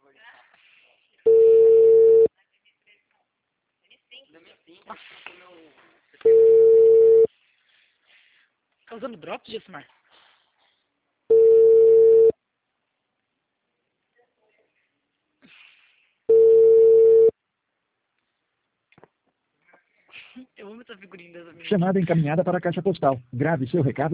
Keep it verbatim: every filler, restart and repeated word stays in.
Tá usando Drops, Jesmar? Eu amo essa figurinha dessa menina. Chamada encaminhada para a caixa postal. Grave seu recado